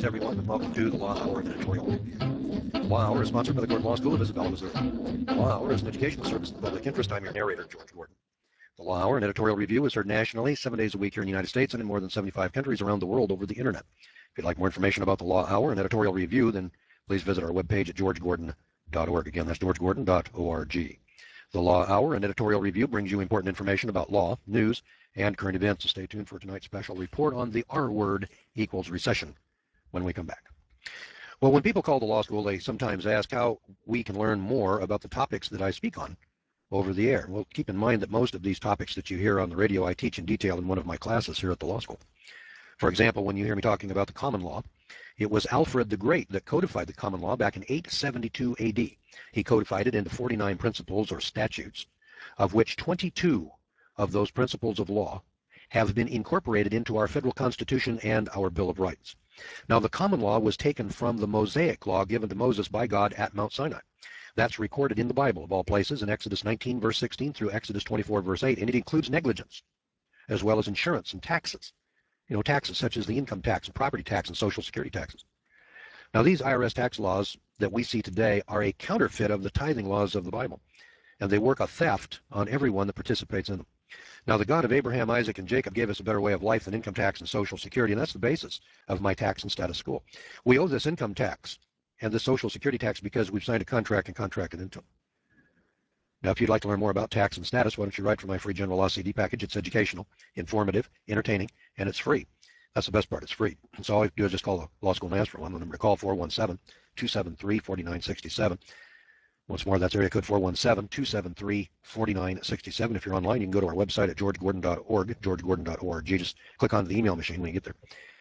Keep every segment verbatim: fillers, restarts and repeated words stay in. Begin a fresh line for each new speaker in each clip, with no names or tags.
everyone, and welcome to the Law Hour Editorial Review. The Law Hour is sponsored by the Gordon Law School of Isabella, Missouri. The Law Hour is an educational service in the public interest. I'm your narrator, George Gordon. The Law Hour, an editorial review, is heard nationally, seven days a week here in the United States and in more than seventy-five countries around the world over the Internet. If you'd like more information about the Law Hour and editorial review, then please visit our webpage at george gordon dot org. Again, that's george gordon dot org. The Law Hour and editorial review brings you important information about law, news, and current events. So stay tuned for tonight's special report on the R word equals recession when we come back. Well, when people call the law school, they sometimes ask how we can learn more about the topics that I speak on over the air. Well, keep in mind that most of these topics that you hear on the radio I teach in detail in one of my classes here at the law school. For example, when you hear me talking about the common law, it was Alfred the Great that codified the common law back in eight seventy-two A D. He codified it into forty-nine principles or statutes, of which twenty-two of those principles of law have been incorporated into our federal Constitution and our Bill of Rights. Now, the common law was taken from the Mosaic law given to Moses by God at Mount Sinai. That's recorded in the Bible, of all places, in Exodus nineteen, verse sixteen through Exodus twenty-four, verse eight, and it includes negligence, as well as insurance and taxes. You know, taxes such as the income tax and property tax and Social Security taxes. Now, these I R S tax laws that we see today are a counterfeit of the tithing laws of the Bible, and they work a theft on everyone that participates in them. Now, the God of Abraham, Isaac, and Jacob gave us a better way of life than income tax and Social Security, and that's the basis of my tax and status school. We owe this income tax and the Social Security tax because we've signed a contract and contracted into them. Now, if you'd like to learn more about tax and status, why don't you write for my free general law C D package? It's educational, informative, entertaining, and it's free. That's the best part. It's free. And so all you have to do is just call the law school and ask for one. The number to call, four one seven, two seven three, four nine six seven. Once more, that's area code four one seven, two seven three, four nine six seven. If you're online, you can go to our website at george gordon dot org, george gordon dot org. You just click on the email machine when you get there.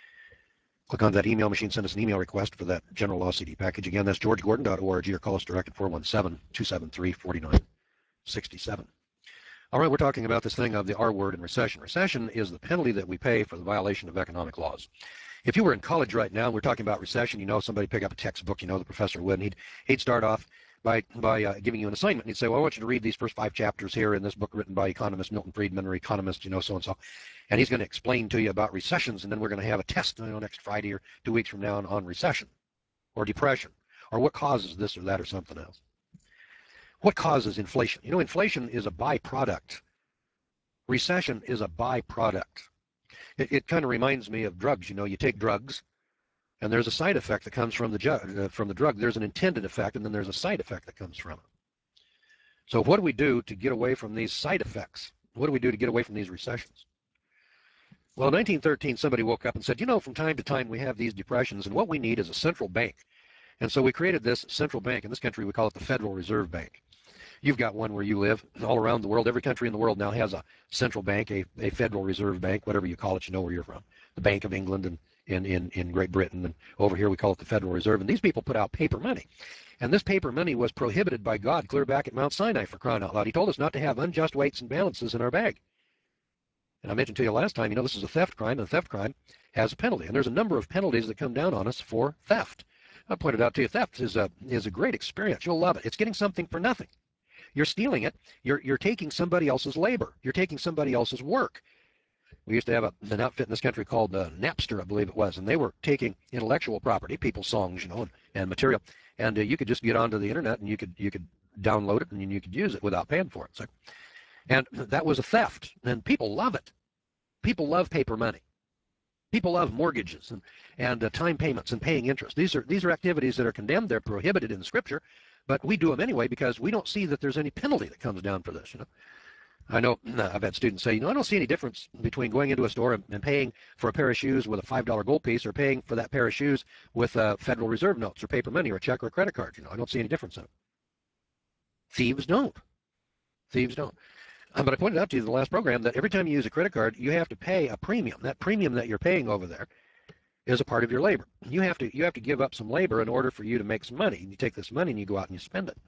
Click on that email machine, send us an email request for that general law C D package. Again, that's george gordon dot org, or call us direct at four one seven, two seven three, four nine six seven. All right, we're talking about this thing of the R word and recession. Recession is the penalty that we pay for the violation of economic laws. If you were in college right now and we're talking about recession, you know, somebody pick up a textbook, you know, the professor would, and he'd, he'd start off by, by uh, giving you an assignment. And he'd say, well, I want you to read these first five chapters here in this book written by economist Milton Friedman, or economist, you know, so-and-so. And he's going to explain to you about recessions, and then we're going to have a test, you know, next Friday or two weeks from now on, on recession or depression or what causes this or that or something else. What causes inflation? You know, inflation is a byproduct. Recession is a byproduct. It, it kind of reminds me of drugs. You know, you take drugs, and there's a side effect that comes from the, ju uh, from the drug. There's an intended effect, and then there's a side effect that comes from it. So what do we do to get away from these side effects? What do we do to get away from these recessions? Well, in nineteen thirteen, somebody woke up and said, you know, from time to time we have these depressions, and what we need is a central bank. And so we created this central bank. In this country, we call it the Federal Reserve Bank. You've got one where you live. All around the world, every country in the world now has a central bank, a, a Federal Reserve Bank, whatever you call it, you know where you're from. The Bank of England and in, in, in Great Britain, and over here we call it the Federal Reserve. And these people put out paper money. And this paper money was prohibited by God clear back at Mount Sinai, for crying out loud. He told us not to have unjust weights and balances in our bag. And I mentioned to you last time, you know, this is a theft crime, and a theft crime has a penalty. And there's a number of penalties that come down on us for theft. I pointed out to you, theft is a, is a great experience. You'll love it. It's getting something for nothing. You're stealing it. You're, you're taking somebody else's labor. You're taking somebody else's work. We used to have a, an outfit in this country called uh, Napster, I believe it was, and they were taking intellectual property, people's songs, you know, and, and material, and uh, you could just get onto the internet and you could you could download it and you could use it without paying for it. So, and that was a theft, and people love it. People love paper money. People love mortgages and, and uh, time payments and paying interest. These are, these are activities that are condemned. They're prohibited in the Scripture, but we do them anyway because we don't see that there's any penalty that comes down for this. You know, I know I've had students say, you know, I don't see any difference between going into a store and, and paying for a pair of shoes with a five dollar gold piece or paying for that pair of shoes with uh, Federal Reserve notes or paper money or a check or a credit card. You know, I don't see any difference in it. Thieves don't. Thieves don't. But I pointed out to you in the last program that every time you use a credit card, you have to pay a premium. That premium that you're paying over there is a part of your labor. You have to you have to give up some labor in order for you to make some money. And you take this money and you go out and you spend it.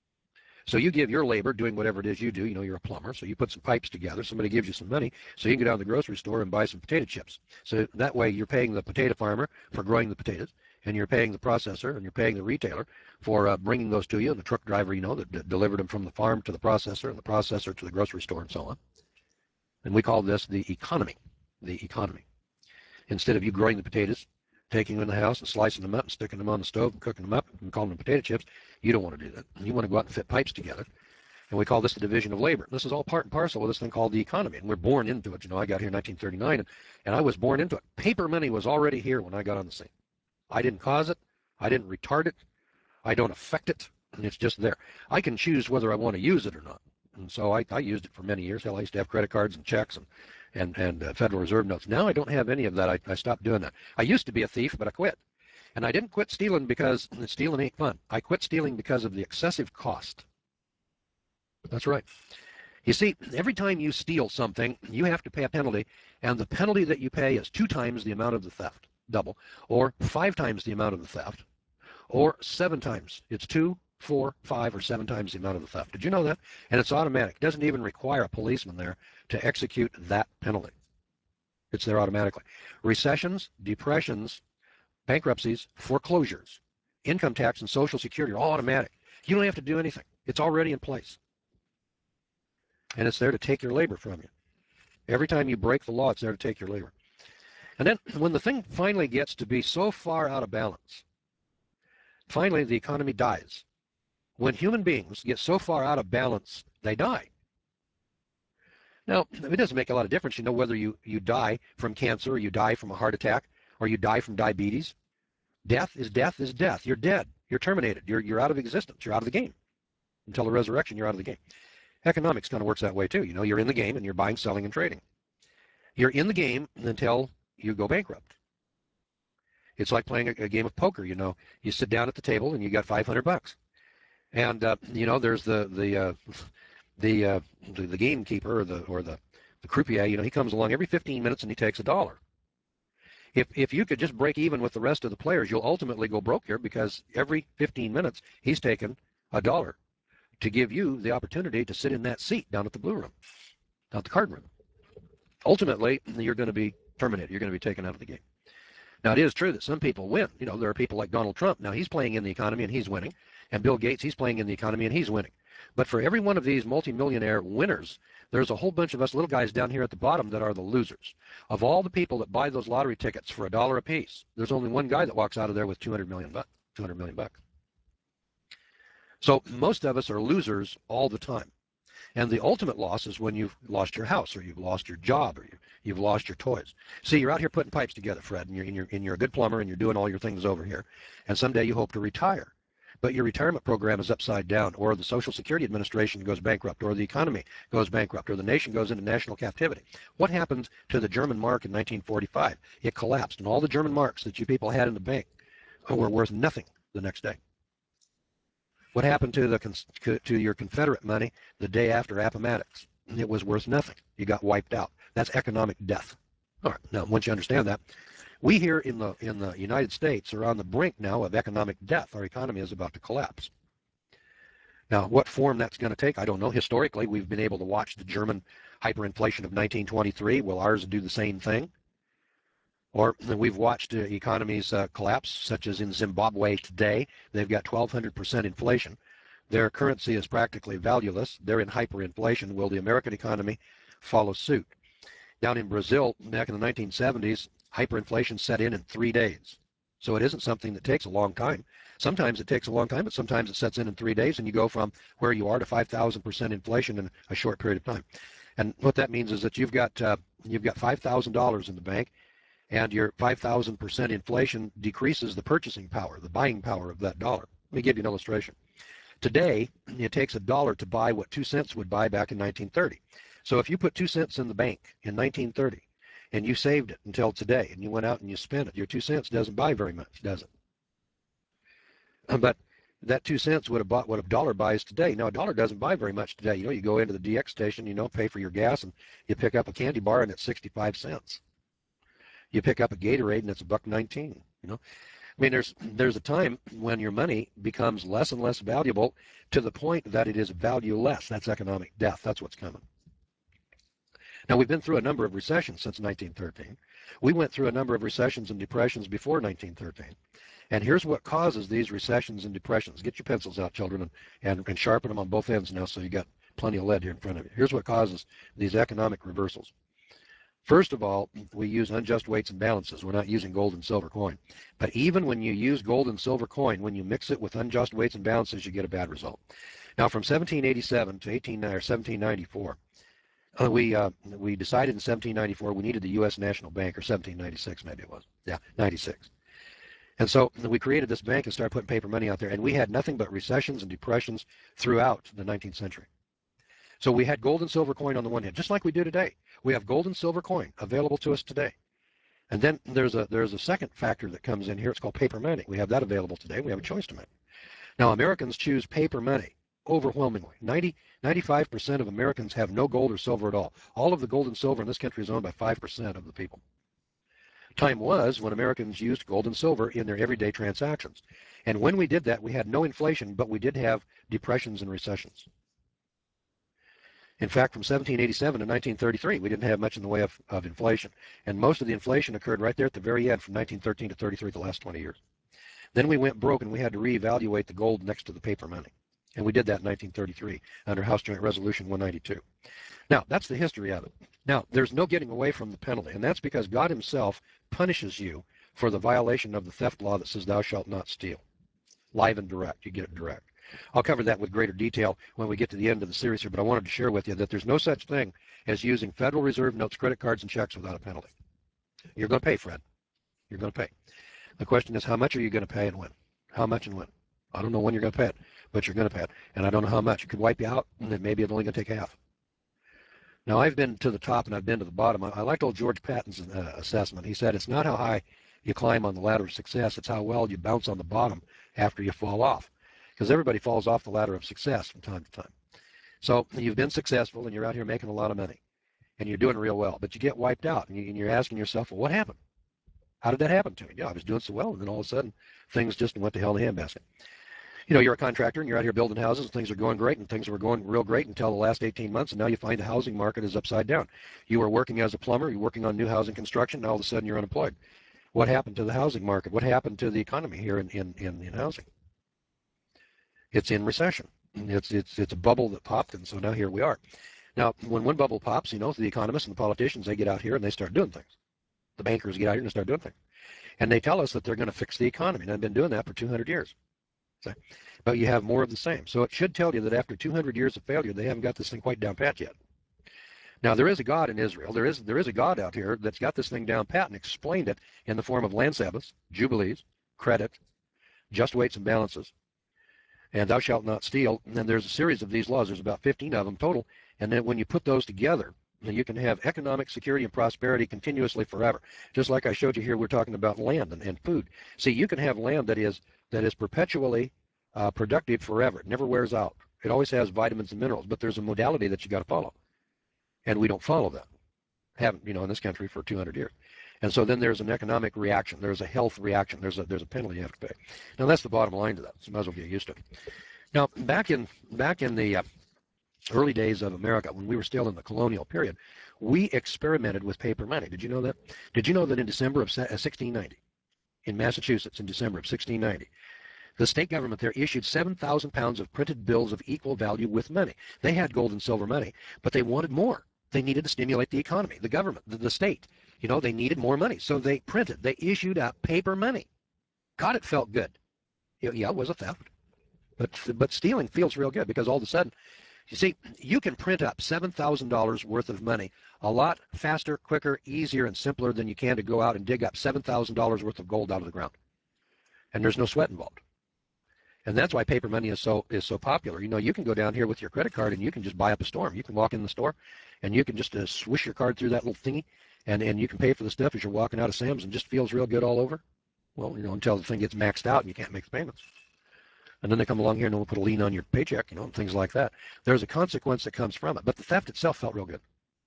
So you give your labor doing whatever it is you do. You know, you're a plumber, so you put some pipes together. Somebody gives you some money, so you can go down to the grocery store and buy some potato chips. So that way you're paying the potato farmer for growing the potatoes, and you're paying the processor, and you're paying the retailer for uh, bringing those to you, and the truck driver, you know, that d delivered them from the farm to the processor, and the processor to the grocery store, and so on. And we call this the economy, the economy. Instead of you growing the potatoes, taking them in the house and slicing them up and sticking them on the stove and cooking them up and calling them potato chips. You don't want to do that. You want to go out and fit pipes together. And we call this the division of labor. This is all part and parcel of this thing called the economy. And we're born into it. You know, I got here in nineteen thirty-nine, and, and I was born into it. Paper money was already here when I got on the scene. I didn't cause it. I didn't retard it. I don't affect it. And it's just there. I can choose whether I want to use it or not. And so I, I used it for many years. Hell, I used to have credit cards and checks and, and, and uh, Federal Reserve notes. Now I don't have any of that. I, I stopped doing that. I used to be a thief, but I quit. And I didn't quit stealing because stealing ain't fun. I quit stealing because of the excessive cost. That's right. You see, every time you steal something, you have to pay a penalty, and the penalty that you pay is two times the amount of the theft, double, or five times the amount of the theft, or seven times. It's two, four, five, or seven times the amount of the theft. Did you know that? And it's automatic. It doesn't even require a policeman there to execute that penalty. It's there automatically. Recessions, depressions, bankruptcies, foreclosures, income tax, and Social Security are all automatic. You don't have to do anything. It's already in place. And it's there to take your labor from you. Every time you break the law, it's there to take your labor. And then when the thing finally gets to be so far out of balance, finally the economy dies. When human beings get so far out of balance, they die. Now, it doesn't make a lot of difference, you know, whether you, you die from cancer, or you die from a heart attack, or you die from diabetes. Death is death is death. You're dead. You're terminated. You're, you're out of existence. You're out of the game. Until the resurrection, you're out of the game. Economics kind of works that way too. You know, you're in the game and you're buying, selling, and trading. You're in the game until you go bankrupt. It's like playing a, a game of poker. You know, you sit down at the table and you got five hundred bucks, and uh, you know there's the the uh, the, uh, the the gamekeeper or the or the the croupier. You know, he comes along every fifteen minutes and he takes a dollar. If if you could just break even with the rest of the players, you'll ultimately go broke here because every fifteen minutes he's taken a dollar to give you the opportunity to sit in that seat down at the blue room, down at the card room. Ultimately, you're going to be terminated. You're going to be taken out of the game. Now, it is true that some people win. You know, there are people like Donald Trump. Now, he's playing in the economy and he's winning. And Bill Gates, he's playing in the economy and he's winning. But for every one of these multimillionaire winners, there's a whole bunch of us little guys down here at the bottom that are the losers. Of all the people that buy those lottery tickets for a dollar a piece, there's only one guy that walks out of there with two hundred million bucks. two hundred million bucks. So most of us are losers all the time. And the ultimate loss is when you've lost your house or you've lost your job or you, you've lost your toys. See, you're out here putting pipes together, Fred, and you're, and, you're, and you're a good plumber and you're doing all your things over here. And someday you hope to retire. But your retirement program is upside down, or the Social Security Administration goes bankrupt, or the economy goes bankrupt, or the nation goes into national captivity. What happened to the German mark in nineteen forty-five? It collapsed, and all the German marks that you people had in the bank were worth nothing the next day. What happened to the to your Confederate money the day after Appomattox? It was worth nothing. You got wiped out. That's economic death. All right. Now, once you understand that, we here in the in the United States are on the brink now of economic death. Our economy is about to collapse. Now, what form that's going to take, I don't know. Historically, we've been able to watch the German hyperinflation of nineteen twenty-three. Will ours do the same thing? Or we've watched uh, economies uh, collapse, such as in Zimbabwe today. They've got twelve hundred percent inflation. Their currency is practically valueless. They're in hyperinflation. Will the American economy follow suit? Down in Brazil, back in the nineteen seventies, hyperinflation set in in three days. So it isn't something that takes a long time. Sometimes it takes a long time, but sometimes it sets in in three days, and you go from where you are to five thousand percent inflation in a short period of time. And what that means is that you've got uh, you've got five thousand dollars in the bank, and your five thousand percent inflation decreases the purchasing power, the buying power of that dollar. Let me give you an illustration. Today, it takes a dollar to buy what two cents would buy back in nineteen thirty. So if you put two cents in the bank in nineteen thirty and you saved it until today and you went out and you spent it, your two cents doesn't buy very much, does it? But that two cents would have bought what a dollar buys today. Now, a dollar doesn't buy very much today. You know, you go into the D X station, you know, pay for your gas, and you pick up a candy bar and it's sixty-five cents. You pick up a Gatorade and it's a buck nineteen. You know, I mean, there's there's a time when your money becomes less and less valuable to the point that it is valueless. That's economic death. That's what's coming. Now, we've been through a number of recessions since nineteen thirteen. We went through a number of recessions and depressions before nineteen thirteen. And here's what causes these recessions and depressions. Get your pencils out, children, and, and, and sharpen them on both ends now so you got plenty of lead here in front of you. Here's what causes these economic reversals. First of all, we use unjust weights and balances. We're not using gold and silver coin. But even when you use gold and silver coin, when you mix it with unjust weights and balances, you get a bad result. Now, from seventeen eighty-seven to eighteen or seventeen ninety-four, uh, we uh, we decided in seventeen ninety-four we needed the U S National Bank, or seventeen ninety-six maybe it was. Yeah, ninety-six. And so we created this bank and started putting paper money out there, and we had nothing but recessions and depressions throughout the nineteenth century. So we had gold and silver coin on the one hand, just like we do today. We have gold and silver coin available to us today. And then there's a there's a second factor that comes in here. It's called paper money. We have that available today. We have a choice to make. Now, Americans choose paper money overwhelmingly. ninety, ninety-five percent of Americans have no gold or silver at all. All of the gold and silver in this country is owned by five percent of the people. Time was when Americans used gold and silver in their everyday transactions. And when we did that, we had no inflation, but we did have depressions and recessions. In fact, from seventeen eighty-seven to nineteen thirty-three, we didn't have much in the way of, of inflation. And most of the inflation occurred right there at the very end from nineteen thirteen to thirty-three, the last twenty years. Then we went broke and we had to reevaluate the gold next to the paper money. And we did that in nineteen thirty-three under House Joint Resolution one ninety-two. Now, that's the history of it. Now, there's no getting away from the penalty, and that's because God himself punishes you for the violation of the theft law that says thou shalt not steal. Live and direct. You get it direct. I'll cover that with greater detail when we get to the end of the series here, but I wanted to share with you that there's no such thing as using Federal Reserve notes, credit cards, and checks without a penalty. You're going to pay, Fred. You're going to pay. The question is, how much are you going to pay and when? How much and when? I don't know when you're going to pay it, but you're going to pay it. And I don't know how much. It could wipe you out, and then maybe it's only going to take half. Now, I've been to the top and I've been to the bottom. I, I liked old George Patton's uh, assessment. He said it's not how high you climb on the ladder of success, it's how well you bounce on the bottom after you fall off. Because everybody falls off the ladder of success from time to time. So you've been successful and you're out here making a lot of money and you're doing real well, but you get wiped out and, you, and you're asking yourself, well, what happened? How did that happen to me? Yeah, I was doing so well, and then all of a sudden things just went to hell in a handbasket. You know, you're a contractor and you're out here building houses and things are going great and things were going real great until the last eighteen months, and now you find the housing market is upside down. You were working as a plumber, you're working on new housing construction, and all of a sudden you're unemployed. What happened to the housing market? What happened to the economy here in, in, in, in housing? It's in recession. It's, it's, it's a bubble that popped, and so now here we are. Now, when one bubble pops, you know, the economists and the politicians, they get out here and they start doing things. The bankers get out here and start doing things. And they tell us that they're going to fix the economy, and they've been doing that for two hundred years. So, but you have more of the same. So it should tell you that after two hundred years of failure, they haven't got this thing quite down pat yet. Now, there is a God in Israel. There is, there is a God out here that's got this thing down pat and explained it in the form of land Sabbaths, jubilees, credit, just weights and balances, and thou shalt not steal. And then there's a series of these laws. There's about fifteen of them total. And then when you put those together, you can have economic security and prosperity continuously forever. Just like I showed you here, we're talking about land and, and food. See, you can have land that is that is perpetually uh, productive forever. It never wears out. It always has vitamins and minerals, but there's a modality that you got to follow, and we don't follow that. Haven't, you know, in this country for two hundred years. And so then there's an economic reaction. There's a health reaction. There's a there's a penalty you have to pay. Now that's the bottom line to that. So you might as well get used to it. Now back in back in the uh, early days of America, when we were still in the colonial period, we experimented with paper money. Did you know that? Did you know that in December of sixteen ninety, in Massachusetts, in December of sixteen ninety, the state government there issued seven thousand pounds of printed bills of equal value with money. They had gold and silver money, but they wanted more. They needed to stimulate the economy, the government, the, the state. You know, they needed more money. So they printed, they issued out paper money. God, it felt good. Yeah, it was a theft. But, but stealing feels real good because all of a sudden, you see, you can print up seven thousand dollars worth of money a lot faster, quicker, easier, and simpler than you can to go out and dig up seven thousand dollars worth of gold out of the ground. And there's no sweat involved. And that's why paper money is so is so popular. You know, you can go down here with your credit card and you can just buy up a storm. You can walk in the store and you can just uh, swish your card through that little thingy, and, and you can pay for the stuff as you're walking out of Sam's and just feels real good all over. Well, you know, until the thing gets maxed out and you can't make the payments. And then they come along here and they'll put a lien on your paycheck, you know, and things like that. There's a consequence that comes from it. But the theft itself felt real good.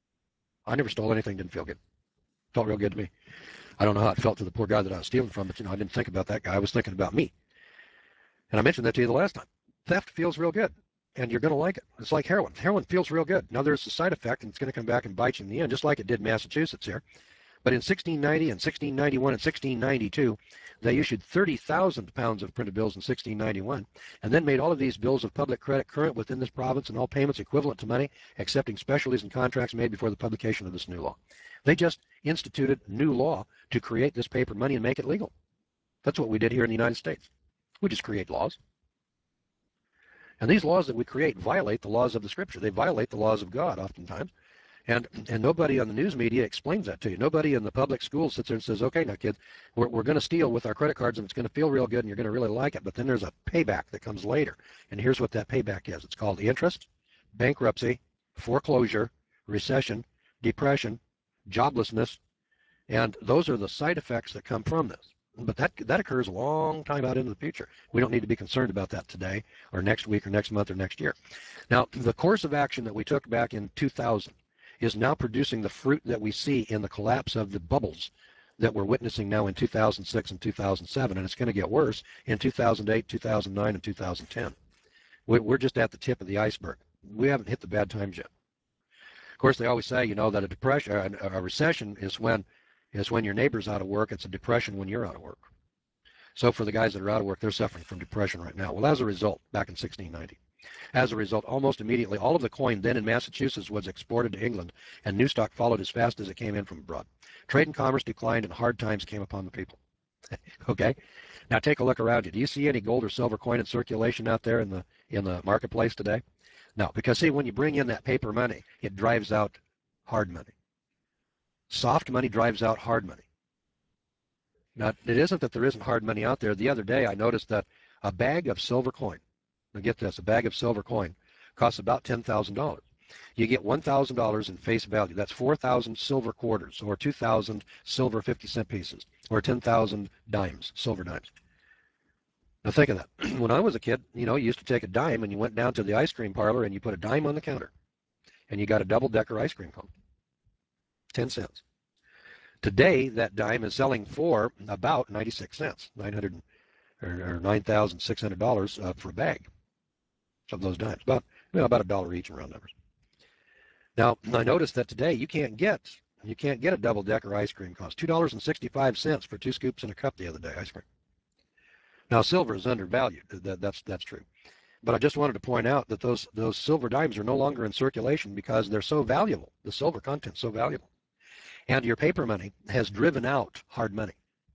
I never stole anything, didn't feel good. Felt real good to me. I don't know how it felt to the poor guy that I was stealing from, but, you know, I didn't think about that guy. I was thinking about me. And I mentioned that to you the last time. Theft feels real good, and you're going to like it. It's like heroin. Heroin feels real good. Now, there's a side effect, and it's going to come back and bite you in the end, just like it did in Massachusetts here. But in sixteen ninety and sixteen ninety-one and sixteen ninety-two, they issued thirty thousand pounds of printed bills in sixteen ninety-one, and then made all of these bills of public credit current within this province and all payments equivalent to money, excepting specialties and contracts made before the publication of this new law. They just instituted new law to create this paper money and make it legal. That's what we did here in the United States. We just create laws. And these laws that we create violate the laws of the Scripture. They violate the laws of God oftentimes. And and nobody on the news media explains that to you. Nobody in the public schools sits there and says, okay, now, kids, we're, we're going to steal with our credit cards, and it's going to feel real good, and you're going to really like it. But then there's a payback that comes later. And here's what that payback is. It's called interest, bankruptcy, foreclosure, recession, depression, joblessness. And those are the side effects that come from this. But that that occurs a long time out into the future. We don't need to be concerned about that today or next week or next month or next year. Now, the course of action that we took back in two thousand is now producing the fruit that we see in the collapse of the bubbles that we're witnessing now in two thousand six and two thousand seven, and it's going to get worse in two thousand eight, two thousand nine, and two thousand ten. We're just at the tip of the iceberg. We haven't hit the bad times yet. Of course, they always say, you know, that a depression, a recession is when is when your neighbor's out of work. It's a depression when you're out of work. So for the guys that are out of work, they're suffering from depression right now. Well, as a result, back in sixteen ninety, as a result, almost immediately, all of the coin then in Massachusetts was exported to England, and new stock followed as fast as it came in from abroad. Trade and commerce declined, and hard times came upon the people. Okay? Now take a look around you. Do you see any gold or silver coin in circulation out there in the in the marketplace today? No, because see, when you bring in that paper money, it drives out hard money. Soft money drives out hard money. Now, it isn't that there isn't hard money out there. The other day, I noticed that a bag of silver coin, now get this, a bag of silver coin costs about ten thousand dollars. You get one thousand dollars in face value. That's four thousand silver quarters, or two thousand silver fifty cent pieces, or ten thousand dimes, silver dimes. Now think of that. When I was a kid, you know, you used to take a dime and you went down to the ice cream parlor and you put a dime on the counter, and you got a double-decker ice cream cone, ten cents. Today, that dime is selling for about ninety-six cents, nine hundred or nine thousand six hundred dollars uh, for a bag of those dimes, about you know, about a dollar each in round numbers. Now, I noticed that today you can't get you can't get a double-decker ice cream cost two dollars and sixty-five cents for two scoops in a cup the other day ice cream. Now, silver is undervalued. That, that's that's true. But I just wanted to point out that those those silver dimes are no longer in circulation because they're so valuable. The silver content's so valuable. And your paper money has driven out hard money.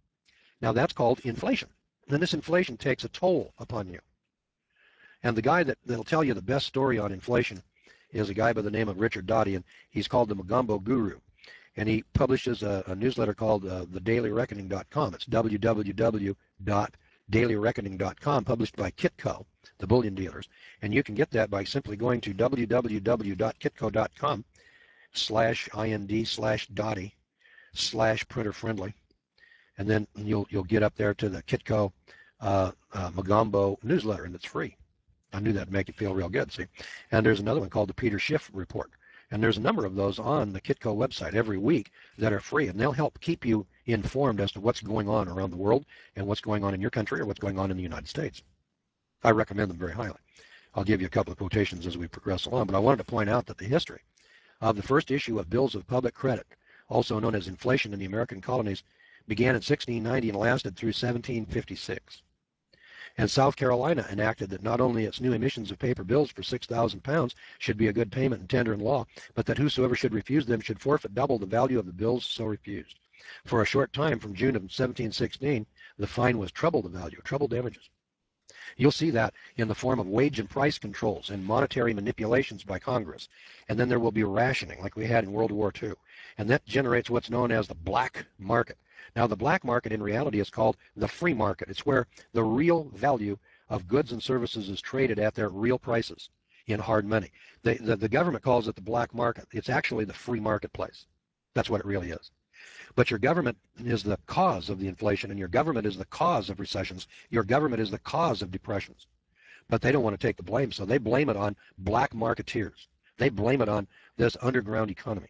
Now that's called inflation. And this inflation takes a toll upon you. And the guy that, that'll tell you the best story on inflation is a guy by the name of Richard Doty, and he's called the Mogambo Guru. And he publishes a, a newsletter called uh, the daily reckoning dot com. It's w w w dot daily reckoning dot com, published by Kitco, the bullion dealers. And you can get that by simply going to w w w dot kitco dot com slash ind slash Dotty slash printer friendly, and then you'll you'll get up there to the Kitco uh, uh, Mogambo newsletter, and it's free. I knew that'd make you feel real good. See, and there's another one called the Peter Schiff Report, and there's a number of those on the Kitco website every week that are free, and they'll help keep you informed as to what's going on around the world and what's going on in your country or what's going on in the United States. I recommend them very highly. I'll give you a couple of quotations as we progress along, but I wanted to point out that the history of the first issue of bills of public credit, also known as inflation in the American colonies, began in sixteen ninety and lasted through seventeen fifty-six. And South Carolina enacted that not only its new emissions of paper bills for six thousand pounds should be a good payment and tender in law, but that whosoever should refuse them should forfeit double the value of the bills so refused. For a short time, from June of seventeen sixteen, the fine was treble the value, treble damages. You'll see that in the form of wage and price controls and monetary manipulations by Congress. And then there will be rationing like we had in World War Two. And that generates what's known as the black market. Now, the black market in reality is called the free market. It's where the real value of goods and services is traded at their real prices in hard money. The, the, the government calls it the black market. It's actually the free marketplace. That's what it really is. But your government is the cause of the inflation, and your government is the cause of recessions. Your government is the cause of depressions. But they don't want to take the blame, so they blame it on black marketeers. They blame it on this underground economy.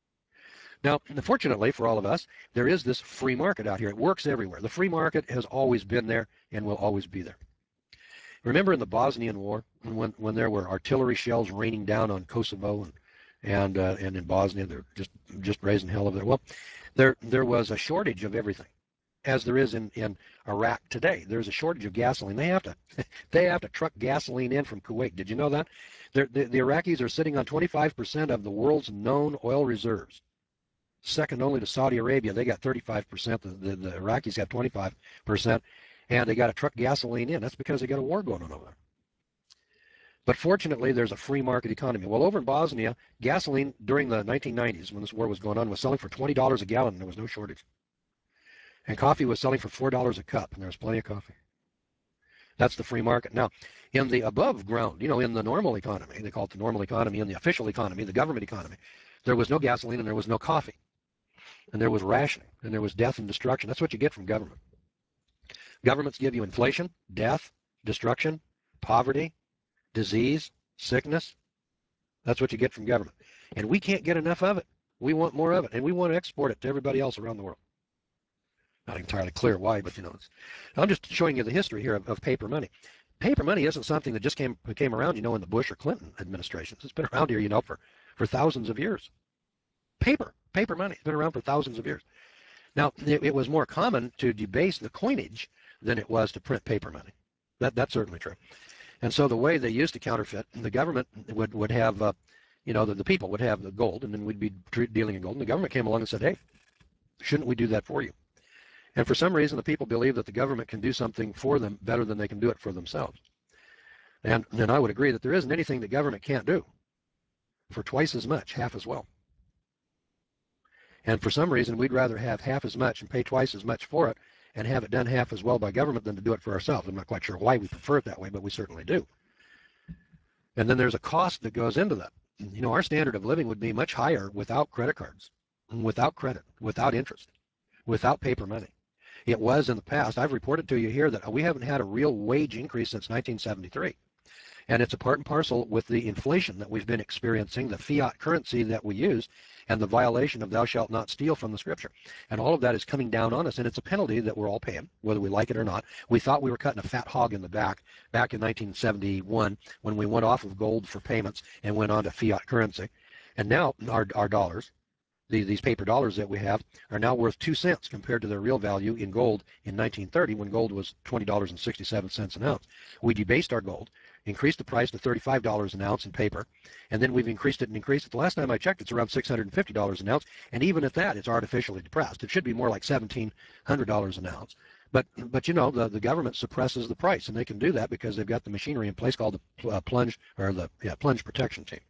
Now, fortunately for all of us, there is this free market out here. It works everywhere. The free market has always been there and will always be there. Remember in the Bosnian War, when, when there were artillery shells raining down on Kosovo and and, uh, and in Bosnia, they're just just raising hell over there. Well, There, there was a shortage of everything, as there is in, in Iraq today. There's a shortage of gasoline. They have to, they have to truck gasoline in from Kuwait. Did you know that? The, the, the Iraqis are sitting on twenty-five percent of the world's known oil reserves, second only to Saudi Arabia. They got thirty-five percent. The, the, the Iraqis got twenty-five percent, and they got to truck gasoline in. That's because they got a war going on over there. But fortunately, there's a free market economy. Well, over in Bosnia, gasoline during the nineteen nineties, when this war was going on, was selling for twenty dollars a gallon, and there was no shortage. And coffee was selling for four dollars a cup, and there was plenty of coffee. That's the free market. Now, in the above ground, you know, in the normal economy, they call it the normal economy, in the official economy, the government economy, there was no gasoline and there was no coffee. And there was rationing, and there was death and destruction. That's what you get from government. Governments give you inflation, death, destruction, poverty, disease, sickness. That's what you get from government. And we can't get enough of it. We want more of it, and we want to export it to everybody else around the world. Not entirely clear why, but you know, it's, I'm just showing you the history here of, of paper money. Paper money isn't something that just came came around, you know, in the Bush or Clinton administrations. It's been around here, you know, for, for thousands of years. Paper, paper money, it's been around for thousands of years. Now, it, it was more common to debase the coinage than it was to print paper money. That that's certainly true. And so the way they used to counterfeit, the government would, would have, uh, you know, the, the people would have the gold, and then we'd be dealing in gold. And the government came along and said, hey, shouldn't we do that for you? And for some reason, the people believe that the government can do something for them better than they can do it for themselves. And, and I would agree that there isn't anything the government can't do for twice as much, half as well. And for some reason, we'd rather have half as much and pay twice as much for it and have it done half as well by government than to do it for ourselves. I'm not quite sure why we prefer it that way, but we certainly do. And then there's a cost that goes into that. You know, our standard of living would be much higher without credit cards, without credit, without interest, without paper money. It was in the past. I've reported to you here that we haven't had a real wage increase since nineteen seventy-three. And it's a part and parcel with the inflation that we've been experiencing, the fiat currency that we use, and the violation of thou shalt not steal from the scripture. And all of that is coming down on us, and it's a penalty that we're all paying, whether we like it or not. We thought we were cutting a fat hog in the back back in nineteen seventy-one when we went off of gold for payments and went on to fiat currency. And now our, our dollars, the, these paper dollars that we have, are now worth two cents compared to their real value in gold in nineteen thirty when gold was twenty dollars and sixty-seven cents an ounce. We debased our gold, increased the price to thirty-five dollars an ounce in paper, and then we've increased it and increased it. The last time I checked, it's around six hundred fifty dollars an ounce, and even at that, it's artificially depressed. It should be more like seventeen hundred dollars an ounce. But, but you know, the, the government suppresses the price, and they can do that because they've got the machinery in place called the uh, plunge, or the yeah, plunge protection team.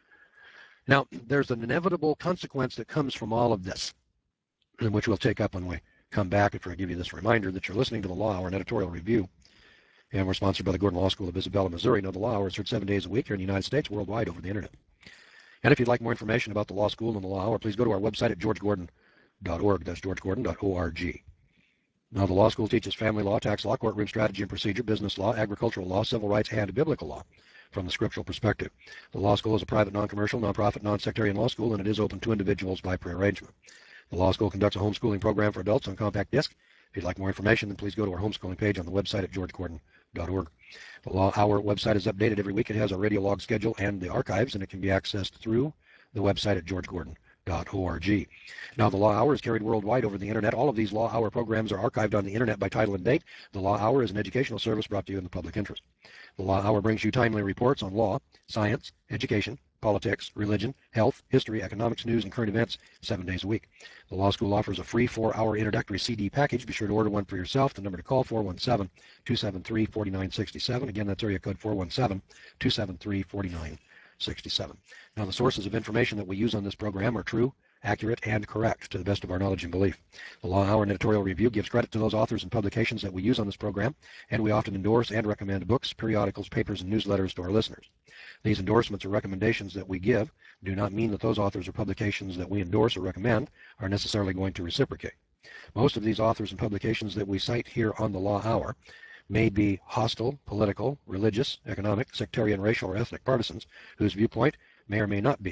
Now, there's an inevitable consequence that comes from all of this, which we'll take up when we come back after I give you this reminder that you're listening to the Law Hour, an editorial review. And we're sponsored by the Gordon Law School of Isabella, Missouri. Now, the Law Hour is heard seven days a week here in the United States, worldwide over the internet. And if you'd like more information about the Law School and the Law Hour, please go to our website at george gordon dot org. That's george gordon dot org. Now, the Law School teaches family law, tax law, courtroom strategy and procedure, business law, agricultural law, civil rights, and biblical law from the scriptural perspective. The Law School is a private, non-commercial, non-profit, non-sectarian law school, and it is open to individuals by prearrangement. The Law School conducts a homeschooling program for adults on compact disc. If you'd like more information, then please go to our homeschooling page on the website at george gordon dot org. The Law Hour website is updated every week. It has a radio log schedule and the archives, and it can be accessed through the website at george gordon dot org. Now, the Law Hour is carried worldwide over the internet. All of these Law Hour programs are archived on the internet by title and date. The Law Hour is an educational service brought to you in the public interest. The Law Hour brings you timely reports on law, science, education, politics, religion, health, history, economics, news, and current events seven days a week. The Law School offers a free four-hour introductory C D package. Be sure to order one for yourself. The number to call, four one seven, two seven three, four nine six seven. Again, that's area code four one seven, two seven three, four nine six seven. Now, the sources of information that we use on this program are true, accurate, and correct to the best of our knowledge and belief. The Law Hour and editorial review gives credit to those authors and publications that we use on this program, and we often endorse and recommend books, periodicals, papers, and newsletters to our listeners. These endorsements or recommendations that we give do not mean that those authors or publications that we endorse or recommend are necessarily going to reciprocate. Most of these authors and publications that we cite here on the Law Hour may be hostile, political, religious, economic, sectarian, racial, or ethnic partisans whose viewpoint may or may not be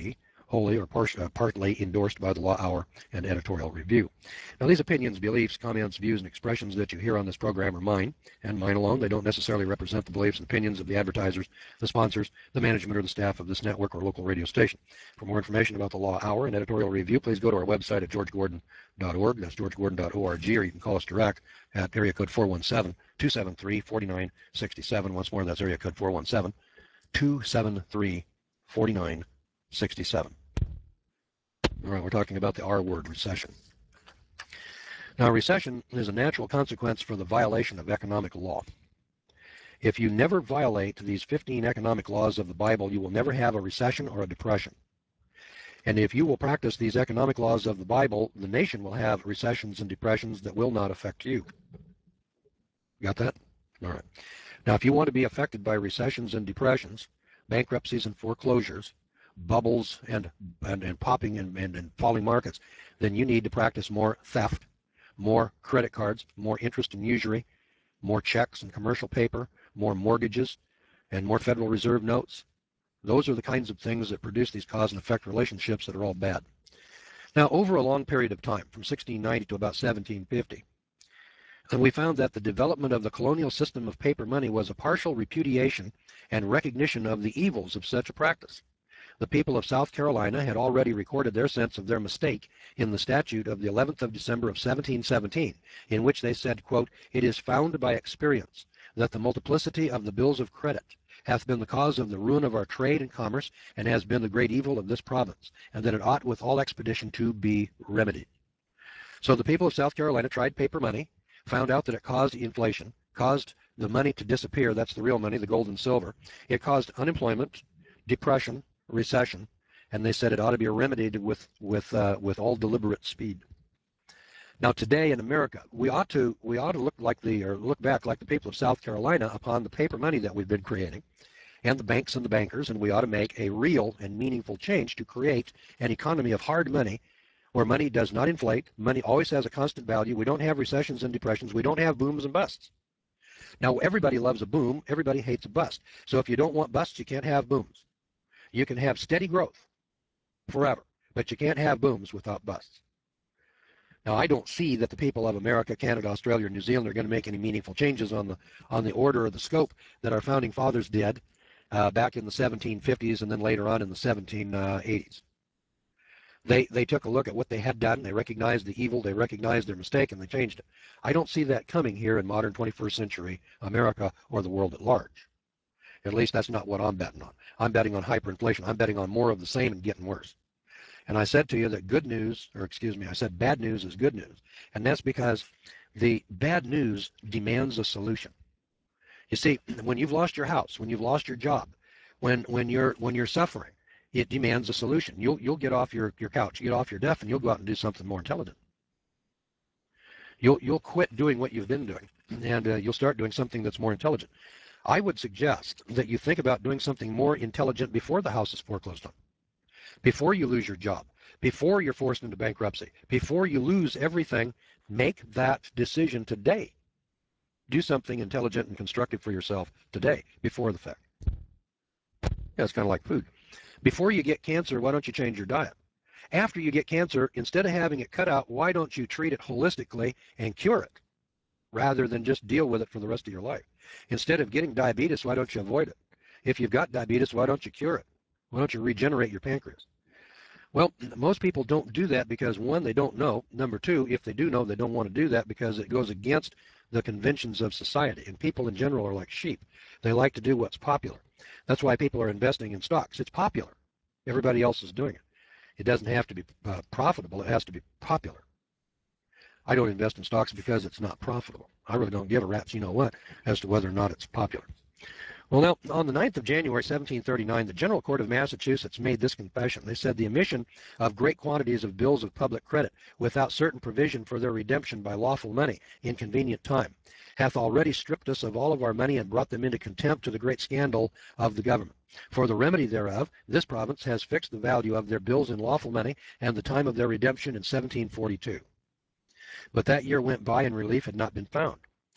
wholly or part, uh, partly endorsed by the Law Hour and Editorial Review. Now, these opinions, beliefs, comments, views, and expressions that you hear on this program are mine and mine alone. They don't necessarily represent the beliefs and opinions of the advertisers, the sponsors, the management, or the staff of this network or local radio station. For more information about the Law Hour and Editorial Review, please go to our website at george gordon dot org. That's george gordon dot org, or you can call us direct at area code four one seven, two seven three, four nine six seven. Once more, that's area code four one seven, two seven three, four nine six seven. All right, we're talking about the R word, recession. Now, recession is a natural consequence for the violation of economic law. If you never violate these fifteen economic laws of the Bible, you will never have a recession or a depression. And if you will practice these economic laws of the Bible, the nation will have recessions and depressions that will not affect you. Got that? All right. Now, if you want to be affected by recessions and depressions, bankruptcies and foreclosures, bubbles and and, and popping and, and, and falling markets, then you need to practice more theft, more credit cards, more interest and usury, more checks and commercial paper, more mortgages, and more Federal Reserve notes. Those are the kinds of things that produce these cause and effect relationships that are all bad. Now, over a long period of time, from sixteen ninety to about seventeen fifty, and we found that the development of the colonial system of paper money was a partial repudiation and recognition of the evils of such a practice. The people of South Carolina had already recorded their sense of their mistake in the statute of the eleventh of December of seventeen seventeen, in which they said, quote, "It is found by experience that the multiplicity of the bills of credit hath been the cause of the ruin of our trade and commerce, and has been the great evil of this province, and that it ought with all expedition to be remedied." So the people of South Carolina tried paper money, found out that it caused inflation, caused the money to disappear. That's the real money, the gold and silver. It caused unemployment, depression, recession, and they said it ought to be remedied with with uh, with all deliberate speed. Now, today in America, we ought to we ought to look like the or look back like the people of South Carolina upon the paper money that we've been creating, and the banks and the bankers, and we ought to make a real and meaningful change to create an economy of hard money, where money does not inflate, money always has a constant value. We don't have recessions and depressions. We don't have booms and busts. Now, everybody loves a boom. Everybody hates a bust. So if you don't want busts, you can't have booms. You can have steady growth forever, but you can't have booms without busts. Now, I don't see that the people of America, Canada, Australia, or New Zealand are going to make any meaningful changes on the on the order or the scope that our founding fathers did uh, back in the seventeen fifties and then later on in the seventeen eighties. They they took a look at what they had done. They recognized the evil. They recognized their mistake, and they changed it. I don't see that coming here in modern twenty-first century America or the world at large. At least that's not what I'm betting on. I'm betting on hyperinflation. I'm betting on more of the same and getting worse. And I said to you that good news, or excuse me, I said bad news is good news. And that's because the bad news demands a solution. You see, when you've lost your house, when you've lost your job, when when you're when you're suffering, it demands a solution. You'll you'll get off your, your couch, get off your duff, and you'll go out and do something more intelligent. You'll you'll quit doing what you've been doing, and uh, you'll start doing something that's more intelligent. I would suggest that you think about doing something more intelligent before the house is foreclosed on, before you lose your job, before you're forced into bankruptcy, before you lose everything. Make that decision today. Do something intelligent and constructive for yourself today, before the fact. Yeah, it's kind of like food. Before you get cancer, why don't you change your diet? After you get cancer, instead of having it cut out, why don't you treat it holistically and cure it, rather than just deal with it for the rest of your life? Instead of getting diabetes, why don't you avoid it? If you've got diabetes, why don't you cure it? Why don't you regenerate your pancreas? Well, most people don't do that because, one, they don't know. Number two, if they do know, they don't want to do that because it goes against the conventions of society. And people in general are like sheep. They like to do what's popular. That's why people are investing in stocks. It's popular. Everybody else is doing it. It doesn't have to be uh, profitable. It has to be popular. I don't invest in stocks because it's not profitable. I really don't give a rat's you know what as to whether or not it's popular. Well, now, on the ninth of January, seventeen thirty-nine, the General Court of Massachusetts made this confession. They said, "The emission of great quantities of bills of public credit, without certain provision for their redemption by lawful money in convenient time, hath already stripped us of all of our money and brought them into contempt, to the great scandal of the government. For the remedy thereof, this province has fixed the value of their bills in lawful money and the time of their redemption in seventeen forty-two. But that year went by and relief had not been found.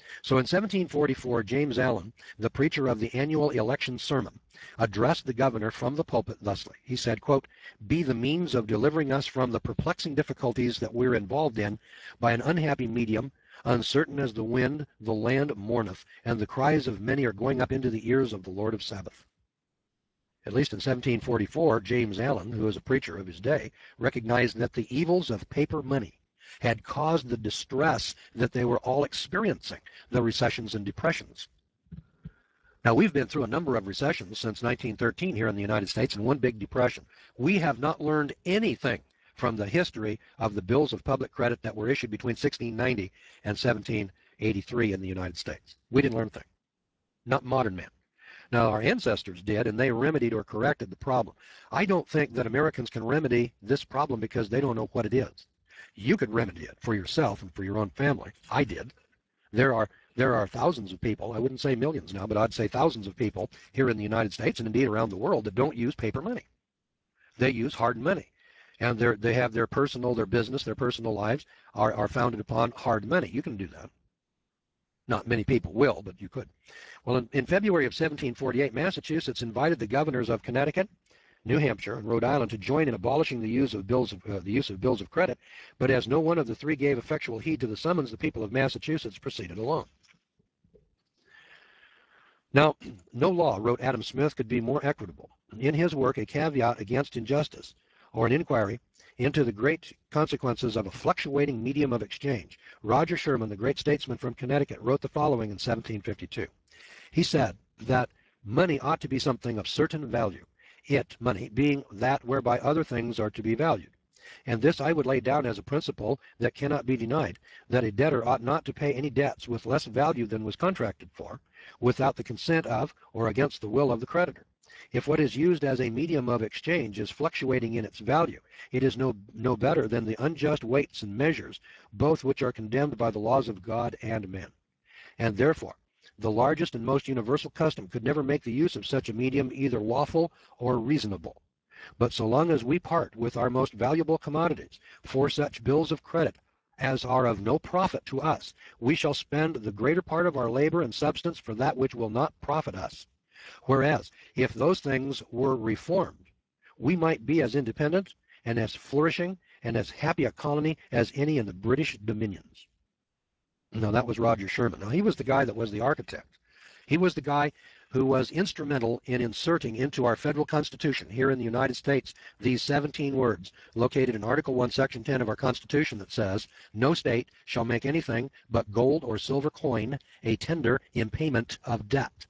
So in seventeen forty-four, James Allen, the preacher of the annual election sermon, addressed the governor from the pulpit thusly. He said, quote, "Be the means of delivering us from the perplexing difficulties that we're involved in by an unhappy medium, uncertain as the wind, the land mourneth, and the cries of many are going up into the ears of the Lord of Sabaoth." At least in seventeen forty-four, James Allen, who was a preacher of his day, recognized that the evils of paper money had caused the distress that they were all experiencing, the recessions and depressions. Now, we've been through a number of recessions since nineteen thirteen here in the United States and one big depression. We have not learned anything from the history of the bills of public credit that were issued between sixteen ninety and seventeen eighty-three in the United States. We didn't learn a thing. Not modern man. Now, our ancestors did, and they remedied or corrected the problem. I don't think that Americans can remedy this problem because they don't know what it is. You could remedy it for yourself and for your own family. I did. There are there are thousands of people, I wouldn't say millions now, but I'd say thousands of people here in the United States and indeed around the world that don't use paper money. They use hard money. And they they have their personal, their business, their personal lives are, are founded upon hard money. You can do that. Not many people will, but you could. Well, in, in February of seventeen forty-eight, Massachusetts invited the governors of Connecticut, New Hampshire, and Rhode Island to join in abolishing the use of bills of, uh, the use of bills of credit, but as no one of the three gave effectual heed to the summons, the people of Massachusetts proceeded alone. Now, no law, wrote Adam Smith, could be more equitable. In his work, A Caveat Against Injustice, or an inquiry into the great consequences of a fluctuating medium of exchange, Roger Sherman, the great statesman from Connecticut, wrote the following in seventeen fifty-two. He said that money ought to be something of certain value, it, money, being that whereby other things are to be valued. And this I would lay down as a principle that cannot be denied, that a debtor ought not to pay any debts with less value than was contracted for, without the consent of or against the will of the creditor. If what is used as a medium of exchange is fluctuating in its value, it is no, no better than the unjust weights and measures, both which are condemned by the laws of God and men. And therefore, the largest and most universal custom could never make the use of such a medium either lawful or reasonable. But so long as we part with our most valuable commodities for such bills of credit as are of no profit to us, we shall spend the greater part of our labor and substance for that which will not profit us. Whereas, if those things were reformed, we might be as independent and as flourishing and as happy a colony as any in the British dominions. Now, that was Roger Sherman. Now, he was the guy that was the architect. He was the guy who was instrumental in inserting into our federal Constitution here in the United States these seventeen words located in Article one, Section ten of our Constitution that says, "No state shall make anything but gold or silver coin a tender in payment of debt."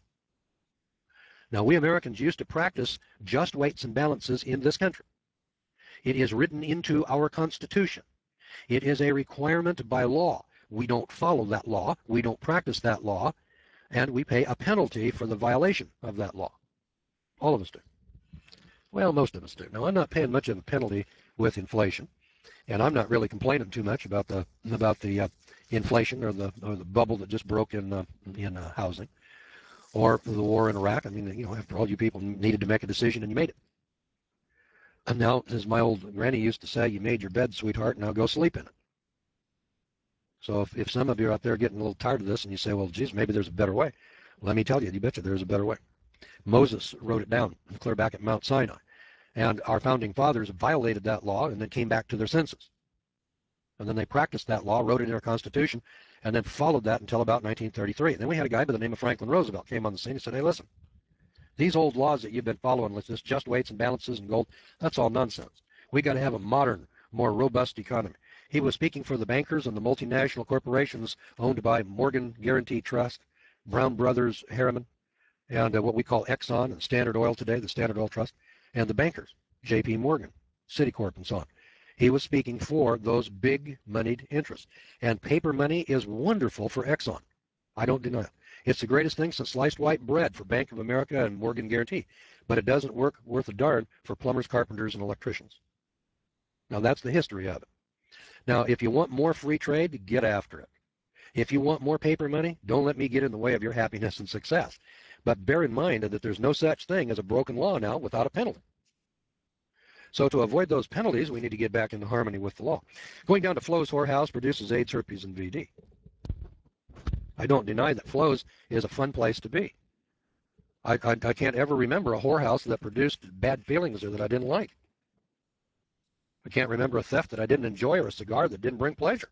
Now, we Americans used to practice just weights and balances in this country. It is written into our Constitution. It is a requirement by law. We don't follow that law. We don't practice that law. And we pay a penalty for the violation of that law. All of us do. Well, most of us do. Now, I'm not paying much of a penalty with inflation, and I'm not really complaining too much about the about the uh, inflation or the or the bubble that just broke in uh, in uh, housing, or the war in Iraq. I mean, you know, after all, you people needed to make a decision, and you made it. And now, as my old granny used to say, you made your bed, sweetheart, now go sleep in it. So if, if some of you are out there getting a little tired of this and you say, well, geez, maybe there's a better way. Let me tell you, you betcha there's a better way. Moses wrote it down clear back at Mount Sinai. And our founding fathers violated that law and then came back to their senses. And then they practiced that law, wrote it in our Constitution, and then followed that until about nineteen thirty-three. And then we had a guy by the name of Franklin Roosevelt came on the scene and said, hey, listen, these old laws that you've been following with this just weights and balances and gold, that's all nonsense. We got to have a modern, more robust economy. He was speaking for the bankers and the multinational corporations owned by Morgan Guaranty Trust, Brown Brothers Harriman, and uh, what we call Exxon and Standard Oil today, the Standard Oil Trust, and the bankers, J P Morgan, Citicorp, and so on. He was speaking for those big moneyed interests. And paper money is wonderful for Exxon. I don't deny it. It's the greatest thing since sliced white bread for Bank of America and Morgan Guaranty. But it doesn't work worth a darn for plumbers, carpenters, and electricians. Now, that's the history of it. Now, if you want more free trade, get after it. If you want more paper money, don't let me get in the way of your happiness and success. But bear in mind that there's no such thing as a broken law now without a penalty. So to avoid those penalties, we need to get back into harmony with the law. Going down to Flo's whorehouse produces AIDS, herpes, and V D. I don't deny that Flo's is a fun place to be. I, I, I can't ever remember a whorehouse that produced bad feelings or that I didn't like. I can't remember a theft that I didn't enjoy or a cigar that didn't bring pleasure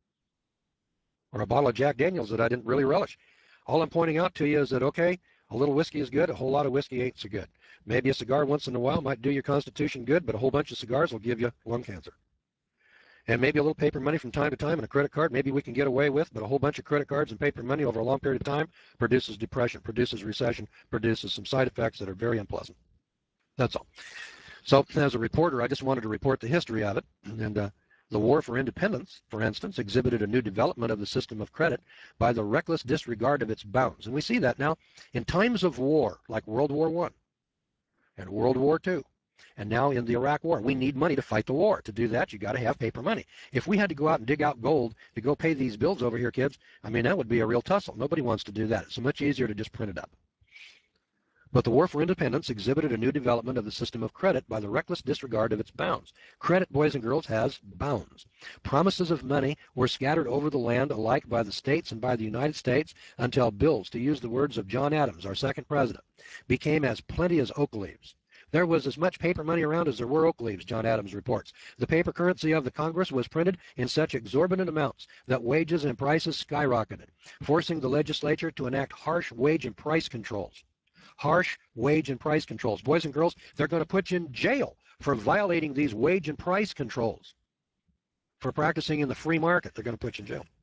or a bottle of Jack Daniels that I didn't really relish. All I'm pointing out to you is that, okay, a little whiskey is good, a whole lot of whiskey ain't so good. Maybe a cigar once in a while might do your constitution good, but a whole bunch of cigars will give you lung cancer. And maybe a little paper money from time to time and a credit card, maybe we can get away with, but a whole bunch of credit cards and paper money over a long period of time produces depression, produces recession, produces some side effects that are very unpleasant. That's all. So as a reporter, I just wanted to report the history of it. And uh, the War for Independence, for instance, exhibited a new development of the system of credit by the reckless disregard of its bounds. And we see that now in times of war, like World War One and World War Two. And now in the Iraq War, we need money to fight the war. To do that, you got to have paper money. If we had to go out and dig out gold to go pay these bills over here, kids, I mean, that would be a real tussle. Nobody wants to do that. It's so much easier to just print it up. But the War for Independence exhibited a new development of the system of credit by the reckless disregard of its bounds. Credit, boys and girls, has bounds. Promises of money were scattered over the land alike by the states and by the United States until bills, to use the words of John Adams, our second president, became as plenty as oak leaves. There was as much paper money around as there were oak leaves, John Adams reports. The paper currency of the Congress was printed in such exorbitant amounts that wages and prices skyrocketed, forcing the legislature to enact harsh wage and price controls. Harsh wage and price controls. Boys and girls, they're going to put you in jail for violating these wage and price controls. For practicing in the free market, they're going to put you in jail.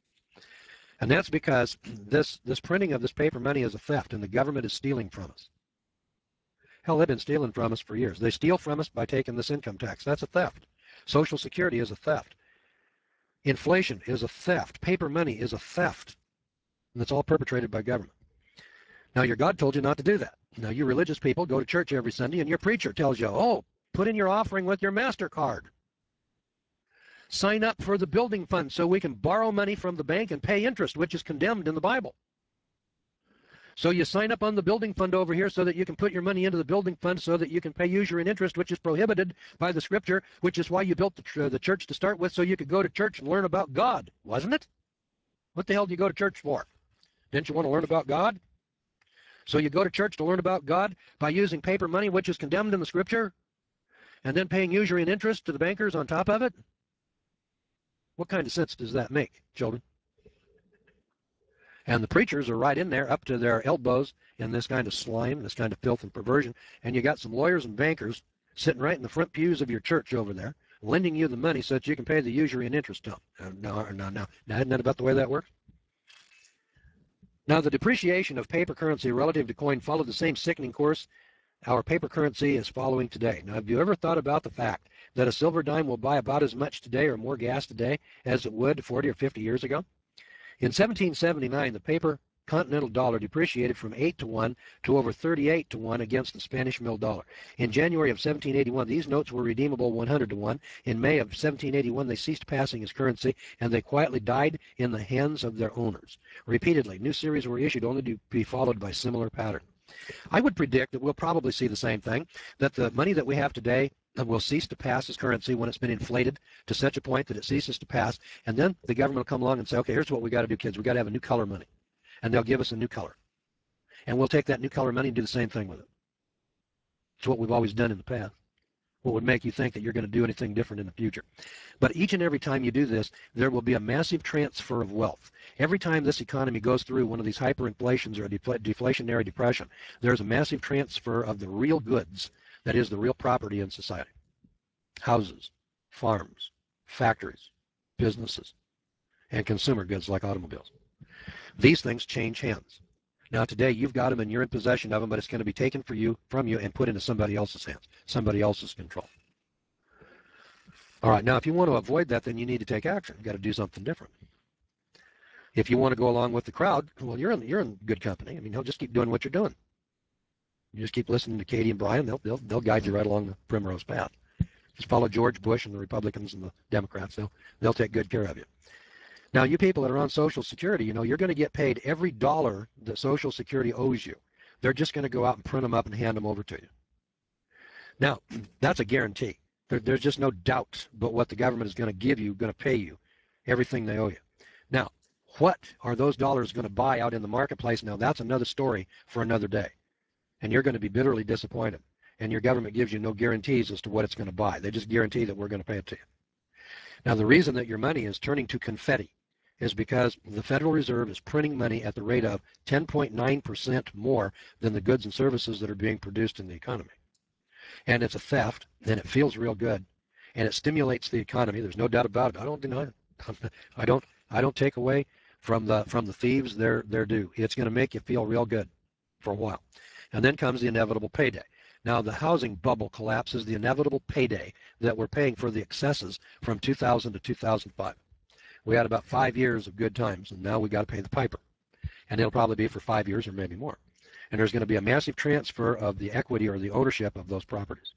And that's because this, this printing of this paper money is a theft, and the government is stealing from us. Hell, they've been stealing from us for years. They steal from us by taking this income tax. That's a theft. Social Security is a theft. Inflation is a theft. Paper money is a theft. And it's all perpetrated by government. Now, your God told you not to do that. Now, you religious people go to church every Sunday, and your preacher tells you, oh, put in your offering with your MasterCard. Sign up for the building fund so we can borrow money from the bank and pay interest, which is condemned in the Bible. So you sign up on the building fund over here so that you can put your money into the building fund so that you can pay usury and interest, which is prohibited by the Scripture, which is why you built the, the church to start with, so you could go to church and learn about God, wasn't it? What the hell do you go to church for? Didn't you want to learn about God? So you go to church to learn about God by using paper money, which is condemned in the Scripture, and then paying usury and interest to the bankers on top of it? What kind of sense does that make, children? And the preachers are right in there up to their elbows in this kind of slime, this kind of filth and perversion, and you got some lawyers and bankers sitting right in the front pews of your church over there, lending you the money so that you can pay the usury and interest to them. No, no, no, no. Now, isn't that about the way that works? Now, the depreciation of paper currency relative to coin followed the same sickening course our paper currency is following today. Now, have you ever thought about the fact that a silver dime will buy about as much today or more gas today as it would forty or fifty years ago? In seventeen seventy-nine, the paper continental dollar depreciated from eight to one to over thirty-eight to one against the Spanish mill dollar. In January of seventeen eighty-one, these notes were redeemable one hundred to one. In May of seventeen eighty-one, they ceased passing as currency, and they quietly died in the hands of their owners. Repeatedly, new series were issued only to be followed by similar pattern. I would predict that we'll probably see the same thing, that the money that we have today will cease to pass as currency when it's been inflated to such a point that it ceases to pass, and then the government will come along and say, okay, here's what we got to do, kids. We got to have a new color money, and they'll give us a new color, and we'll take that new color money and do the same thing with it. It's what we've always done in the past. What would make you think that you're going to do anything different in the future? But each and every time you do this, there will be a massive transfer of wealth. Every time this economy goes through one of these hyperinflations or a defl- deflationary depression, there's a massive transfer of the real goods, that is the real property in society. Houses, farms, factories, businesses, and consumer goods like automobiles. These things change hands. Now today you've got them and you're in possession of them, but it's going to be taken for you, from you and put into somebody else's hands, somebody else's control. All right, now if you want to avoid that, then you need to take action. You've got to do something different. If you want to go along with the crowd, well, you're in, you're in good company. I mean, he'll just keep doing what you're doing. You just keep listening to Katie and Brian. They'll, they'll, they'll guide you right along the primrose path. Just follow George Bush and the Republicans and the Democrats. They'll, they'll take good care of you. Now, you people that are on Social Security, you know, you're going to get paid every dollar that Social Security owes you. They're just going to go out and print them up and hand them over to you. Now, that's a guarantee. There, there's just no doubt but what the government is going to give you, going to pay you, everything they owe you. Now, What are those dollars going to buy out in the marketplace? Now, that's another story for another day. And you're going to be bitterly disappointed. And your government gives you no guarantees as to what it's going to buy. They just guarantee that we're going to pay it to you. Now, the reason that your money is turning to confetti is because the Federal Reserve is printing money at the rate of ten point nine percent more than the goods and services that are being produced in the economy. And it's a theft, and it feels real good, and it stimulates the economy. There's no doubt about it. I don't deny it. I don't. I don't take away from the from the thieves their their due. It's going to make you feel real good for a while, and then comes the inevitable payday. Now, the housing bubble collapse is the inevitable payday that we're paying for the excesses from two thousand to two thousand five. We had about five years of good times, and now we got to pay the piper, and it'll probably be for five years or maybe more. And there's going to be a massive transfer of the equity or the ownership of those properties.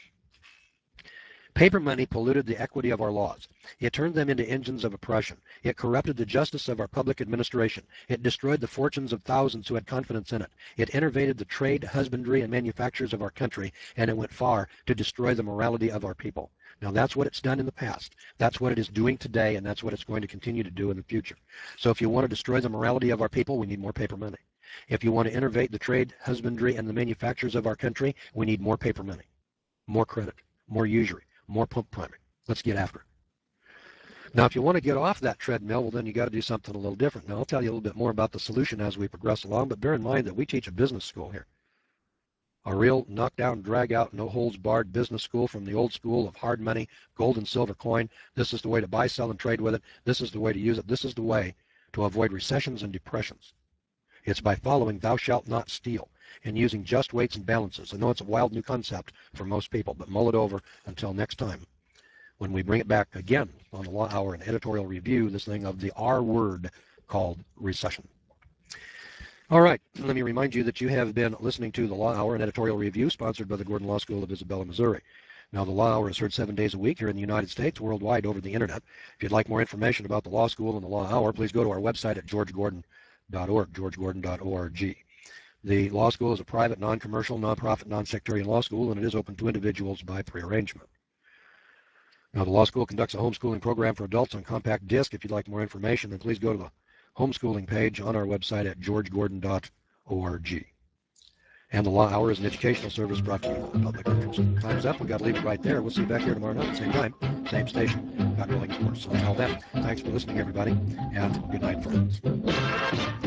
Paper money polluted the equity of our laws. It turned them into engines of oppression. It corrupted the justice of our public administration. It destroyed the fortunes of thousands who had confidence in it. It enervated the trade, husbandry, and manufactures of our country, and it went far to destroy the morality of our people. Now, that's what it's done in the past. That's what it is doing today, and that's what it's going to continue to do in the future. So if you want to destroy the morality of our people, we need more paper money. If you want to innovate the trade, husbandry, and the manufacturers of our country, we need more paper money, more credit, more usury, more pump priming. Let's get after it. Now, if you want to get off that treadmill, well, then you got to do something a little different. Now, I'll tell you a little bit more about the solution as we progress along, but bear in mind that we teach a business school here. A real knockdown, drag out, no holds barred business school from the old school of hard money, gold and silver coin. This is the way to buy, sell, and trade with it. This is the way to use it. This is the way to avoid recessions and depressions. It's by following thou shalt not steal and using just weights and balances. I know it's a wild new concept for most people, but mull it over until next time when we bring it back again on the Law Hour and editorial review, this thing of the R word called recession. All right, let me remind you that you have been listening to the Law Hour and editorial review sponsored by the Gordon Law School of Isabella, Missouri. Now, the Law Hour is heard seven days a week here in the United States, worldwide over the Internet. If you'd like more information about the Law School and the Law Hour, please go to our website at george gordon dot org, george gordon dot org. The Law School is a private, non-commercial, non-profit, non-sectarian law school, and it is open to individuals by prearrangement. Now, the Law School conducts a homeschooling program for adults on compact disc. If you'd like more information, then please go to the homeschooling page on our website at george gordon dot org. And the Law Hour is an educational service brought to you in the public interest. Time's up. We've got to leave it right there. We'll see you back here tomorrow night at the same time, same station. God willing, of course. So until then, thanks for listening, everybody, and good night, friends.